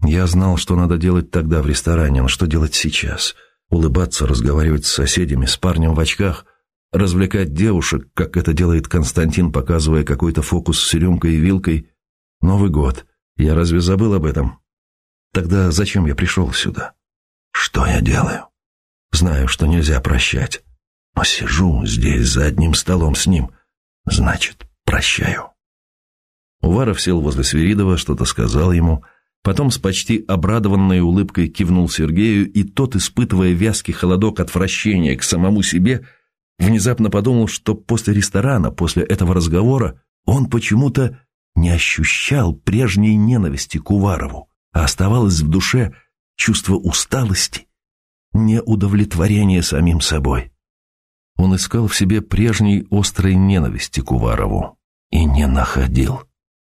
Я знал, что надо делать тогда в ресторане, но что делать сейчас? Улыбаться, разговаривать с соседями, с парнем в очках, развлекать девушек, как это делает Константин, показывая какой-то фокус с рюмкой и вилкой. Новый год. Я разве забыл об этом? Тогда зачем я пришел сюда? Что я делаю? Знаю, что нельзя прощать. Но сижу здесь за одним столом с ним. Значит, прощаю. Уваров сел возле Свиридова, что-то сказал ему. Потом с почти обрадованной улыбкой кивнул Сергею, и тот, испытывая вязкий холодок отвращения к самому себе, внезапно подумал, что после ресторана, после этого разговора, он почему-то не ощущал прежней ненависти к Уварову, а оставалось в душе чувство усталости, неудовлетворения самим собой. Он искал в себе прежней острой ненависти к Уварову и не находил.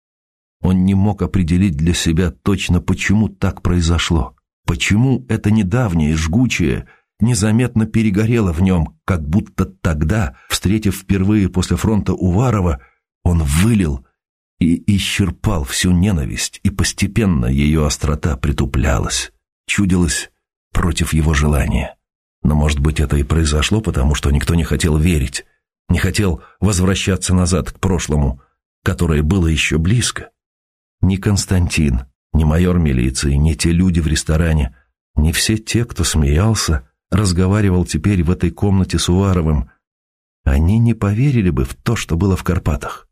Он не мог определить для себя точно, почему так произошло, почему это недавнее, жгучее, незаметно перегорело в нем, как будто тогда, встретив впервые после фронта Уварова, он вылил и исчерпал всю ненависть, и постепенно ее острота притуплялась, чудилась против его желания. Но, может быть, это и произошло, потому что никто не хотел верить, не хотел возвращаться назад к прошлому, которое было еще близко. Ни Константин, ни майор милиции, ни те люди в ресторане, ни все те, кто смеялся, разговаривал теперь в этой комнате с Уваровым, они не поверили бы в то, что было в Карпатах.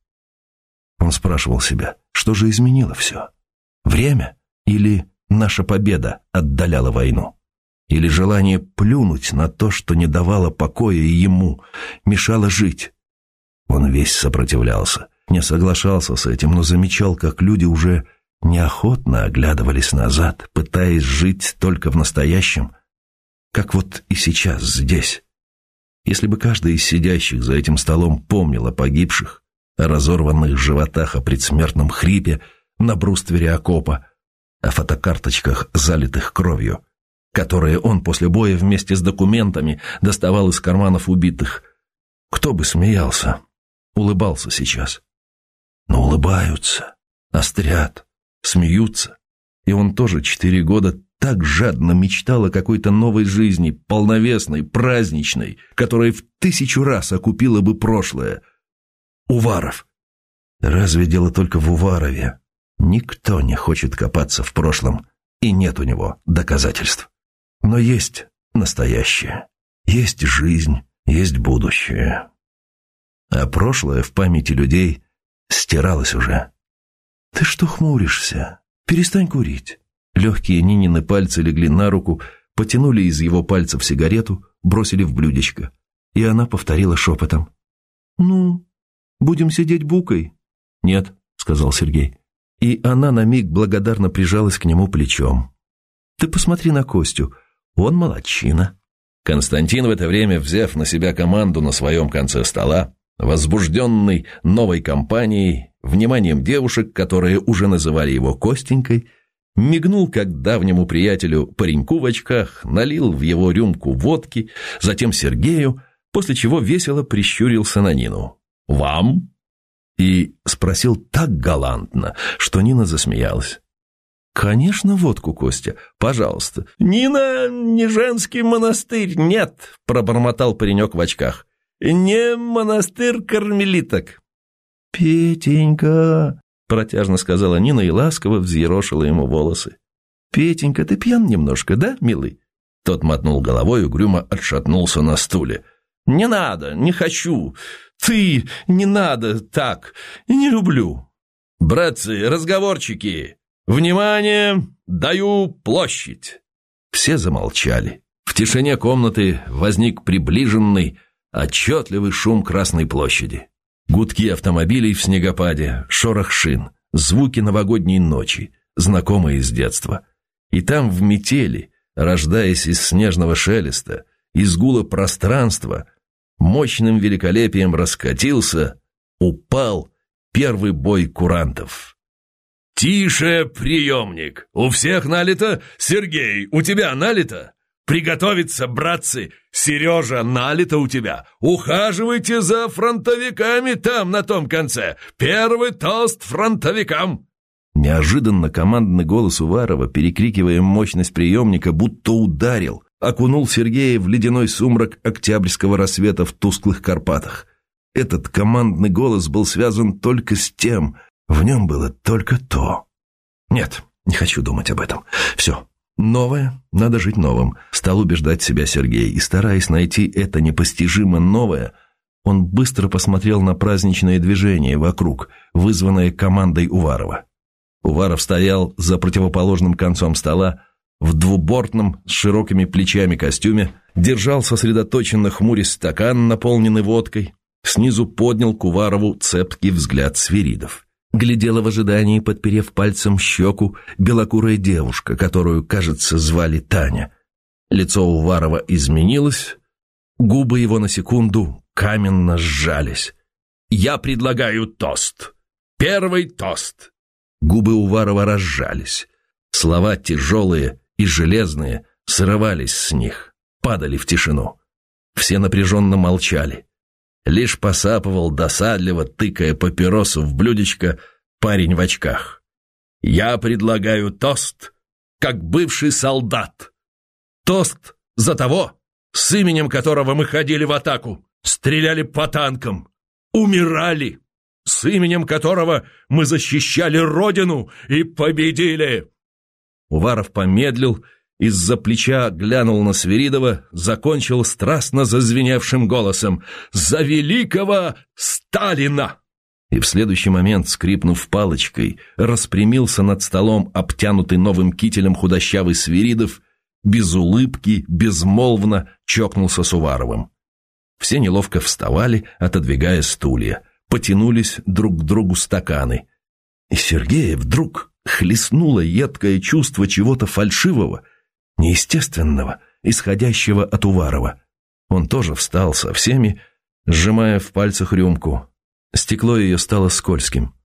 Он спрашивал себя, что же изменило все? Время или наша победа отдаляла войну? Или желание плюнуть на то, что не давало покоя ему, мешало жить? Он весь сопротивлялся, не соглашался с этим, но замечал, как люди уже неохотно оглядывались назад, пытаясь жить только в настоящем, как вот и сейчас здесь. Если бы каждый из сидящих за этим столом помнил о погибших, о разорванных животах, о предсмертном хрипе на бруствере окопа, о фотокарточках, залитых кровью, которые он после боя вместе с документами доставал из карманов убитых, кто бы смеялся, улыбался сейчас. Но улыбаются, острят, смеются. И он тоже 4 года так жадно мечтал о какой-то новой жизни, полновесной, праздничной, которая в 1000 раз окупила бы прошлое. Уваров. Разве дело только в Уварове? Никто не хочет копаться в прошлом, и нет у него доказательств. Но есть настоящее, есть жизнь, есть будущее. А прошлое в памяти людей стиралось уже. «Ты что хмуришься? Перестань курить». Легкие Нинины пальцы легли на руку, потянули из его пальцев сигарету, бросили в блюдечко. И она повторила шепотом. «Ну, будем сидеть букой?» «Нет», — сказал Сергей. И она на миг благодарно прижалась к нему плечом. «Ты посмотри на Костю, он молодчина». Константин в это время, взяв на себя команду на своем конце стола, возбужденный новой компанией, вниманием девушек, которые уже называли его Костенькой, мигнул как давнему приятелю пареньку в очках, налил в его рюмку водки, затем Сергею, после чего весело прищурился на Нину. «Вам?» И спросил так галантно, что Нина засмеялась. «Конечно, водку, Костя, пожалуйста». «Нина, не женский монастырь, нет», — пробормотал паренек в очках. «Не монастырь кармелиток». «Петенька», — протяжно сказала Нина и ласково взъерошила ему волосы. «Петенька, ты пьян немножко, да, милый?» Тот мотнул головой и угрюмо отшатнулся на стуле. «Не надо, не хочу. Ты, не надо так. Не люблю». «Братцы, разговорчики! Внимание! Даю площадь!» Все замолчали. В тишине комнаты возник приближенный, отчетливый шум Красной площади. Гудки автомобилей в снегопаде, шорох шин, звуки новогодней ночи, знакомые с детства. И там в метели, рождаясь из снежного шелеста, из гула пространства, мощным великолепием раскатился, упал первый бой курантов. «Тише, приемник! У всех налито? Сергей, у тебя налито? Приготовиться, братцы! Сережа, налито у тебя! Ухаживайте за фронтовиками там, на том конце! Первый тост фронтовикам!» Неожиданно командный голос Уварова, перекрикивая мощность приемника, будто ударил, окунул Сергея в ледяной сумрак октябрьского рассвета в тусклых Карпатах. Этот командный голос был связан только с тем, в нем было только то. Нет, не хочу думать об этом. Все, новое, надо жить новым, стал убеждать себя Сергей, и, стараясь найти это непостижимо новое, он быстро посмотрел на праздничное движение вокруг, вызванное командой Уварова. Уваров стоял за противоположным концом стола, в двубортном, с широкими плечами костюме, держал сосредоточенно хмурясь стакан, наполненный водкой, снизу поднял к Уварову цепкий взгляд Свиридов. Глядела в ожидании, подперев пальцем щеку, белокурая девушка, которую, кажется, звали Таня. Лицо Уварова изменилось, губы его на секунду каменно сжались. «Я предлагаю тост. Первый тост!» Губы Уварова разжались. Слова тяжелые и железные срывались с них, падали в тишину. Все напряженно молчали. Лишь посапывал досадливо, тыкая папиросу в блюдечко, парень в очках. «Я предлагаю тост, как бывший солдат. Тост за того, с именем которого мы ходили в атаку, стреляли по танкам, умирали, с именем которого мы защищали Родину и победили!» Уваров помедлил, из-за плеча глянул на Свиридова, закончил страстно зазвеневшим голосом: «За великого Сталина!» И в следующий момент, скрипнув палочкой, распрямился над столом обтянутый новым кителем худощавый Свиридов, без улыбки, безмолвно чокнулся с Уваровым. Все неловко вставали, отодвигая стулья, потянулись друг к другу стаканы. И Сергея вдруг хлестнуло едкое чувство чего-то фальшивого, неестественного, исходящего от Уварова. Он тоже встал со всеми, сжимая в пальцах рюмку. Стекло ее стало скользким.